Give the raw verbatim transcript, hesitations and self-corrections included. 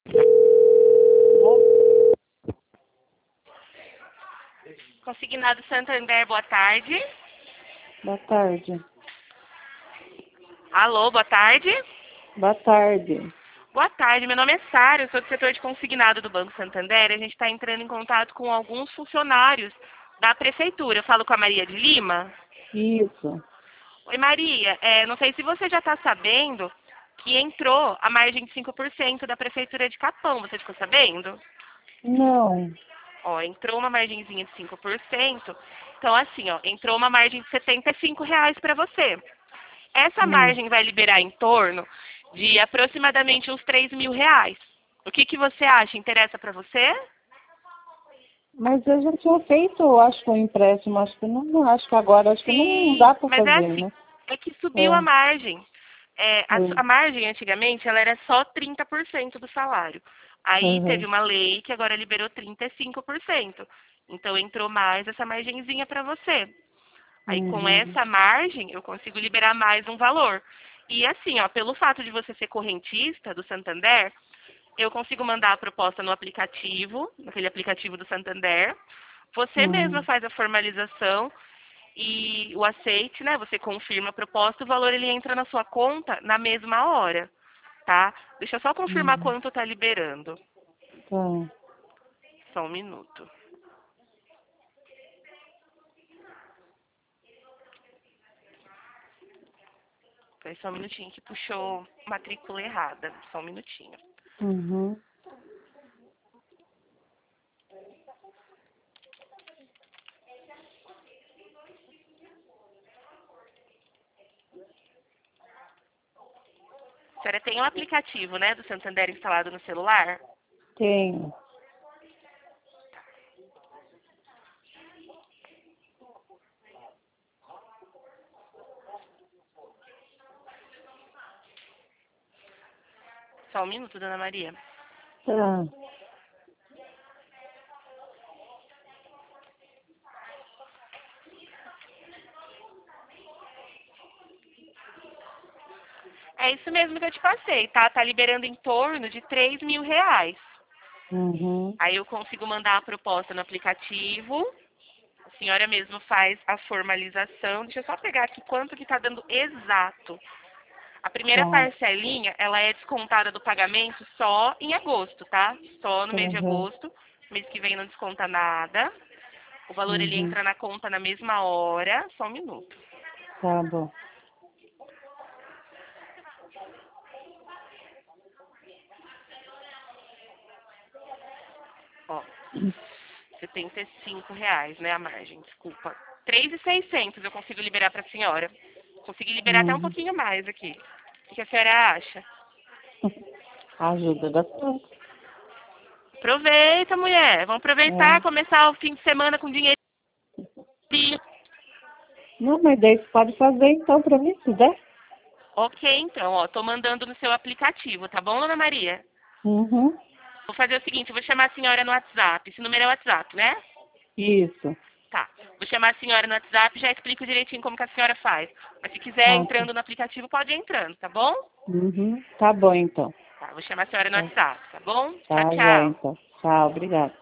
Consignado Santander, boa tarde. Boa tarde. Alô, boa tarde. Boa tarde. Boa tarde, meu nome é Sara, eu sou do setor de consignado do Banco Santander. A gente está entrando em contato com alguns funcionários da prefeitura. Eu falo com a Maria de Lima. Isso. Oi, Maria. É, não sei se você já está sabendo que entrou a margem de cinco por cento da prefeitura de Capão. Você ficou sabendo? Não. Ó, entrou uma margenzinha de cinco por cento. Então, assim, ó, entrou uma margem de setenta e cinco reais para você. Essa Hum. margem vai liberar em torno de aproximadamente uns três mil reais. O que, que você acha? Interessa para você? Mas eu já tinha feito, eu acho que um empréstimo, acho que não, não acho que agora, acho que não Sim, dá para mas é fazer, assim, né? é que subiu a É. margem. É, a, É. a margem, antigamente, ela era só trinta por cento do salário. Aí teve Uhum. uma lei que agora liberou trinta e cinco por cento. Então entrou mais essa margenzinha para você. Aí com Uhum. essa margem eu consigo liberar mais um valor. E assim, ó, pelo fato de você ser correntista do Santander, eu consigo mandar a proposta no aplicativo, naquele aplicativo do Santander. Você mesma Uhum. faz a formalização e o aceite, né? Você confirma a proposta, o valor ele entra na sua conta na mesma hora, tá? Deixa eu só confirmar Uhum. quanto tá liberando. Tá. Só um minuto. Foi só um minutinho que puxou matrícula errada. Só um minutinho. Uhum. A senhora tem um aplicativo, né, do Santander instalado no celular? Tenho. Só um minuto, dona Maria. Tá. É isso mesmo que eu te passei, tá? Tá liberando em torno de três mil reais. Uhum. Aí eu consigo mandar a proposta no aplicativo. A senhora mesmo faz a formalização. Deixa eu só pegar aqui quanto que tá dando exato. A primeira Tá. parcelinha, ela é descontada do pagamento só em agosto, tá? Só no mês de Uhum. agosto. Mês que vem não desconta nada. O valor ele Uhum. entra na conta na mesma hora. Só um minuto. Tá bom. Ó, setenta e cinco reais, né, a margem, desculpa. três mil e seiscentos eu consigo liberar para a senhora. Consegui liberar até um Uhum. pouquinho mais aqui. O que a senhora acha? Ajuda bastante. Aproveita, mulher. Vamos aproveitar, É. começar o fim de semana com dinheiro. Não, mas daí você pode fazer então pra mim, se der. Ok, então, ó, tô mandando no seu aplicativo, tá bom, dona Maria? Uhum. Vou fazer o seguinte, eu vou chamar a senhora no WhatsApp. Esse número é o WhatsApp, né? Isso. Tá. Vou chamar a senhora no WhatsApp e já explico direitinho como que a senhora faz. Mas se quiser Ah, tá. entrando no aplicativo, pode ir entrando, tá bom? Uhum. Tá bom então. Tá, vou chamar a senhora no Tá, WhatsApp, tá bom? Tchau, tá já tchau. então. Tchau, obrigada.